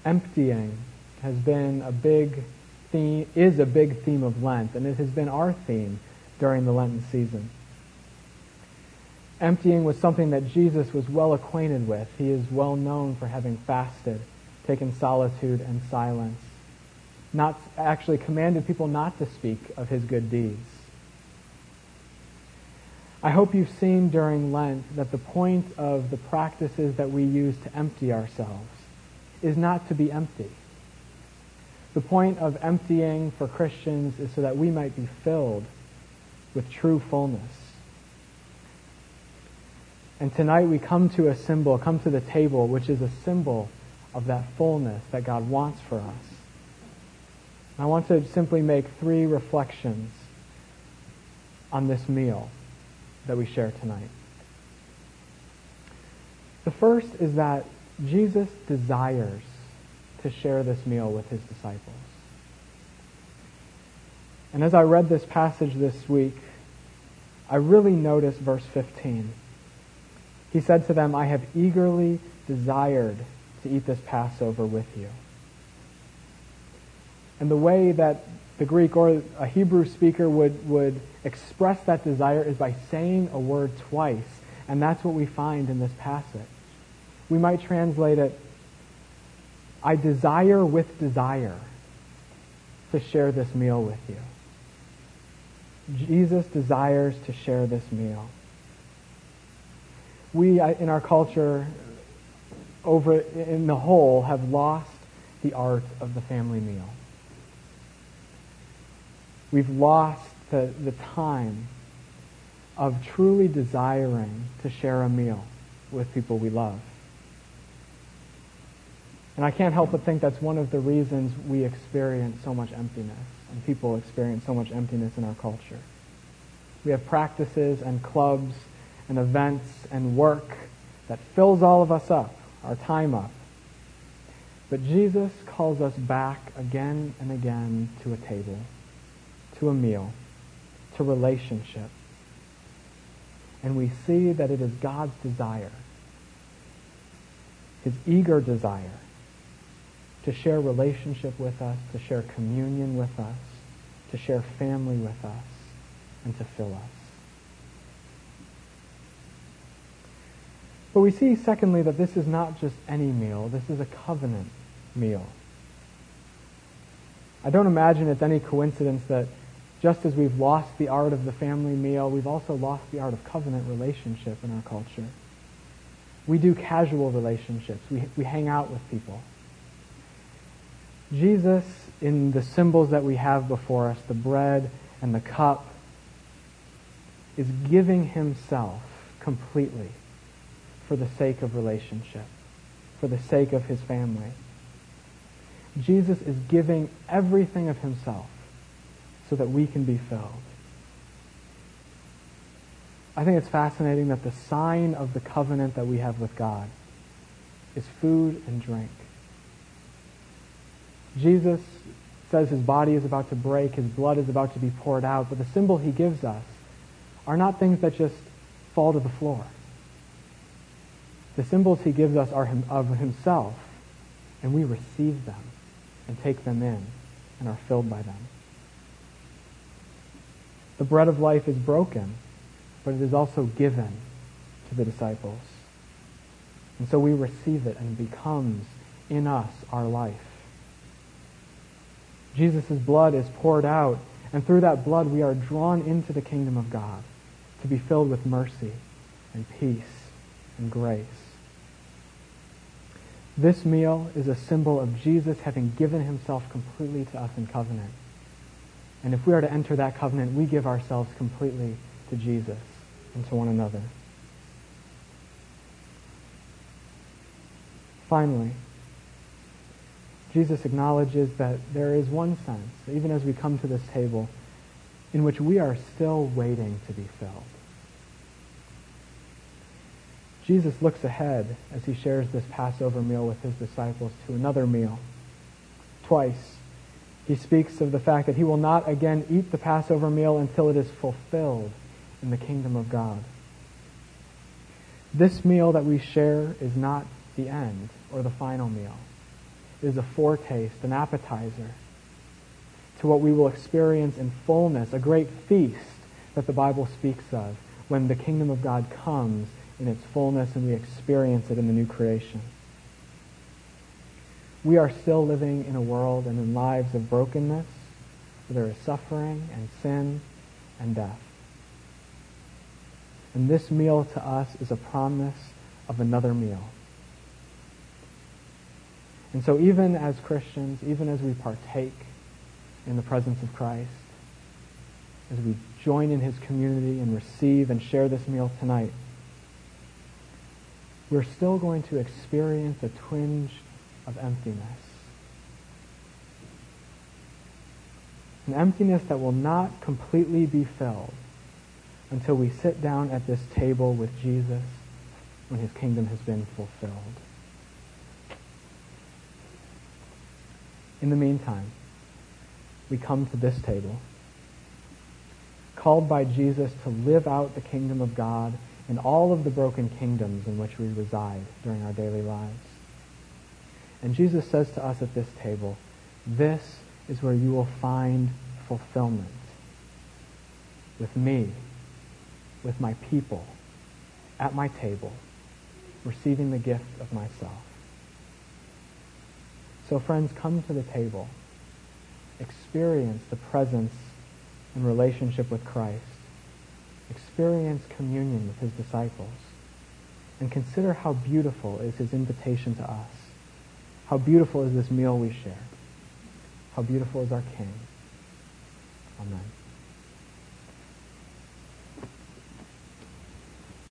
Emptying has been a big theme, is a big theme of Lent, and it has been our theme during the Lenten season. Emptying was something that Jesus was well acquainted with. He is well known for having fasted, taken solitude and silence, not actually commanded people not to speak of his good deeds. I hope you've seen during Lent that the point of the practices that we use to empty ourselves is not to be empty. The point of emptying for Christians is so that we might be filled with true fullness. And tonight we come to the table, which is a symbol of that fullness that God wants for us. I want to simply make 3 reflections on this meal that we share tonight. The first is that Jesus desires to share this meal with his disciples. And as I read this passage this week, I really noticed verse 15. He said to them, "I have eagerly desired to eat this Passover with you." And the way that the Greek or a Hebrew speaker would express that desire is by saying a word twice. And that's what we find in this passage. We might translate it, "I desire with desire to share this meal with you." Jesus desires to share this meal. We, in our culture, in the whole, have lost the art of the family meal. We've lost the time of truly desiring to share a meal with people we love. And I can't help but think that's one of the reasons we experience so much emptiness, and people experience so much emptiness in our culture. We have practices and clubs and events and work that fills all of us up, our time up. But Jesus calls us back again and again to a table, to a meal, to relationship. And we see that it is God's desire, his eager desire, to share relationship with us, to share communion with us, to share family with us, and to fill us. But we see, secondly, that this is not just any meal. This is a covenant meal. I don't imagine it's any coincidence that just as we've lost the art of the family meal, we've also lost the art of covenant relationship in our culture. We do casual relationships. We hang out with people. Jesus, in the symbols that we have before us, the bread and the cup, is giving himself completely for the sake of relationship, for the sake of his family. Jesus is giving everything of himself so that we can be filled. I think it's fascinating that the sign of the covenant that we have with God is food and drink. Jesus says his body is about to break, his blood is about to be poured out, but the symbol he gives us are not things that just fall to the floor. The symbols he gives us are of himself, and we receive them and take them in and are filled by them. The bread of life is broken, but it is also given to the disciples. And so we receive it and it becomes in us our life. Jesus' blood is poured out, and through that blood we are drawn into the kingdom of God to be filled with mercy and peace and grace. This meal is a symbol of Jesus having given himself completely to us in covenant. And if we are to enter that covenant, we give ourselves completely to Jesus and to one another. Finally, Jesus acknowledges that there is one sense, even as we come to this table, in which we are still waiting to be filled. Jesus looks ahead as he shares this Passover meal with his disciples to another meal. Twice, he speaks of the fact that he will not again eat the Passover meal until it is fulfilled in the kingdom of God. This meal that we share is not the end or the final meal. is a foretaste, an appetizer to what we will experience in fullness, a great feast that the Bible speaks of when the kingdom of God comes in its fullness and we experience it in the new creation. We are still living in a world and in lives of brokenness, where there is suffering and sin and death. And this meal to us is a promise of another meal. And so even as Christians, even as we partake in the presence of Christ, as we join in his community and receive and share this meal tonight, we're still going to experience a twinge of emptiness. An emptiness that will not completely be filled until we sit down at this table with Jesus when his kingdom has been fulfilled. In the meantime, we come to this table, called by Jesus to live out the kingdom of God in all of the broken kingdoms in which we reside during our daily lives. And Jesus says to us at this table, this is where you will find fulfillment. With me, with my people, at my table, receiving the gift of myself. So friends, come to the table. Experience the presence and relationship with Christ. Experience communion with his disciples. And consider how beautiful is his invitation to us. How beautiful is this meal we share. How beautiful is our King. Amen.